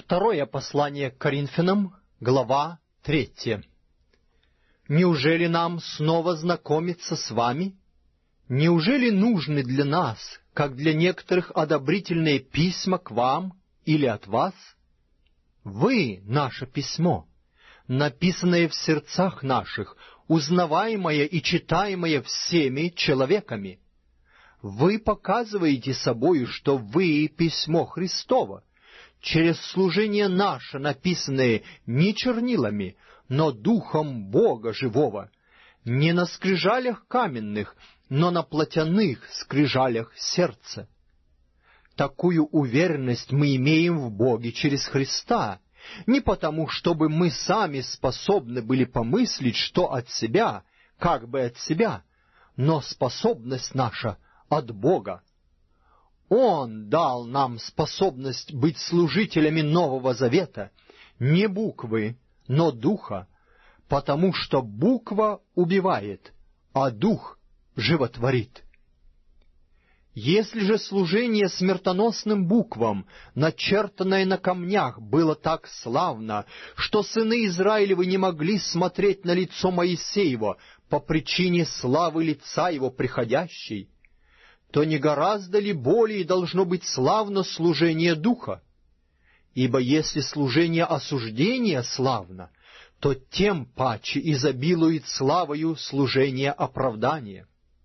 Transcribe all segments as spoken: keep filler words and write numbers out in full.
Второе послание к Коринфянам, глава третья. Неужели нам снова знакомиться с вами? Неужели нужны для нас, как для некоторых, одобрительные письма к вам или от вас? Вы — наше письмо, написанное в сердцах наших, узнаваемое и читаемое всеми человеками. Вы показываете собою, что вы — письмо Христово, через служение наше, написанное не чернилами, но Духом Бога живого, не на скрижалях каменных, но на плотяных скрижалях сердца. Такую уверенность мы имеем в Боге через Христа, не потому, чтобы мы сами способны были помыслить, что от себя, как бы от себя, но способность наша от Бога. Он дал нам способность быть служителями Нового Завета, не буквы, но духа, потому что буква убивает, а дух животворит. Если же служение смертоносным буквам, начертанное на камнях, было так славно, что сыны Израилевы не могли смотреть на лицо Моисеева по причине славы лица его приходящей, то не гораздо ли более должно быть славно служение духа? Ибо если служение осуждения славно, то тем паче изобилует славою служение оправдания.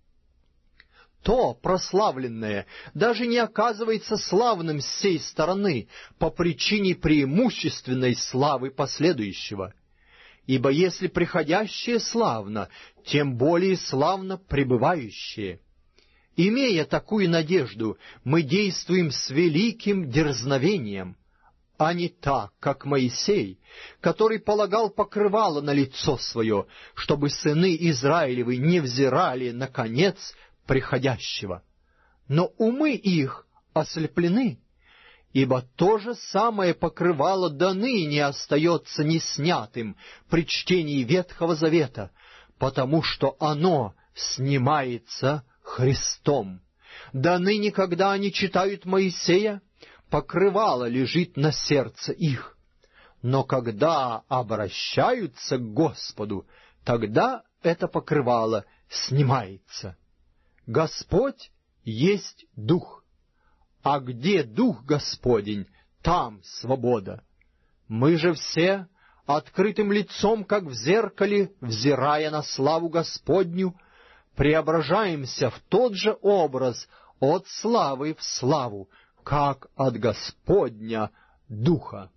То прославленное даже не оказывается славным с сей стороны по причине преимущественной славы последующего. Ибо если приходящее славно, тем более славно пребывающее. Имея такую надежду, мы действуем с великим дерзновением, а не так, как Моисей, который полагал покрывало на лицо свое, чтобы сыны Израилевы не взирали на конец приходящего. Но умы их ослеплены, ибо то же самое покрывало до ныне остается неснятым при чтении Ветхого Завета, потому что оно снимается Христом. Да ныне, когда они читают Моисея, покрывало лежит на сердце их. Но когда обращаются к Господу, тогда это покрывало снимается. Господь есть Дух, а где Дух Господень, там свобода. Мы же все открытым лицом, как в зеркале, взирая на славу Господню, преображаемся в тот же образ от славы в славу, как от Господня Духа.